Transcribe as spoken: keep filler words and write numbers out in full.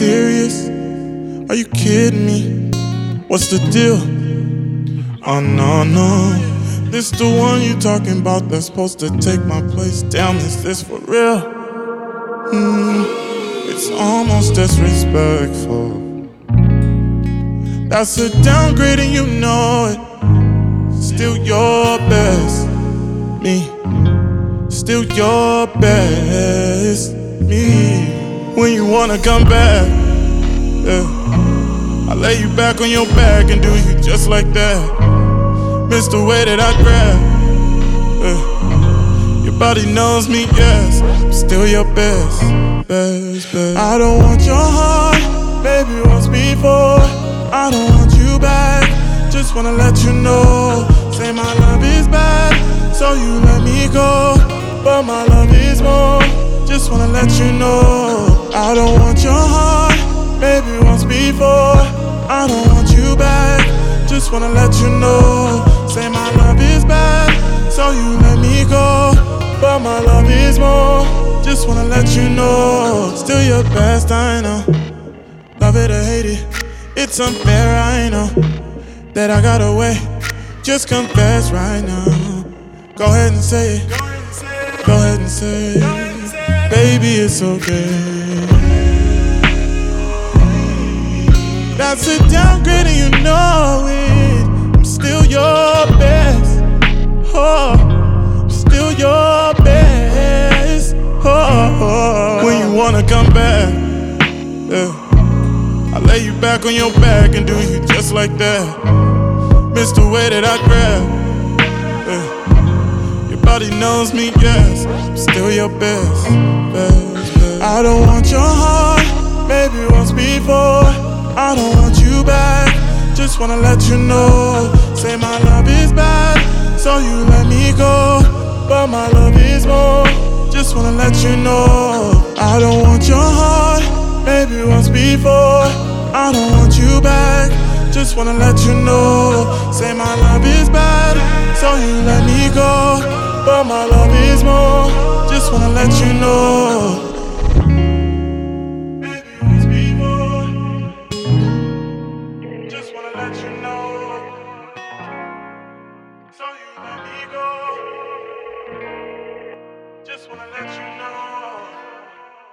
serious? Are you kidding me? What's the deal? Oh no, no. This the one you talking about that's supposed to take my place. Damn, is this for real? Mm, it's almost disrespectful. That's a downgrade and you know it. Still your best, me. Still your best, me. When you wanna come back, yeah, I lay you back on your back and do you just like that. Miss the way that I grab, yeah. Your body knows me, yes. I'm still your best, best, best. I don't want your heart, baby, once before. I don't want you back, just wanna let you know. Say my love is bad, so you let me go. But my love is more, just wanna let you know. I don't want your heart, maybe once before. I don't want you back, just wanna let you know. Say my love is bad, so you let me go. But my love is more, just wanna let you know. Still your best, I know. Love it or hate it, it's unfair, I know. That I got away, just confess right now. Go ahead and say it, go ahead and say it. Baby, it's okay. That's a downgrade and you know it. I'm still your best, oh, I'm still your best, oh. When you wanna come back, yeah, I lay you back on your back and do you just like that. Miss the way that I grab, yeah. Your body knows me, yes. I'm still your best, best, best. I don't want your heart, maybe once before. I don't want you back, just wanna let you know. Say my love is bad, so you let me go. But my love is more, just wanna let you know. I don't want your heart, maybe once before. I don't want you back, just wanna let you know. Say my love is bad, so you let me go. But my love is more, just wanna let you know.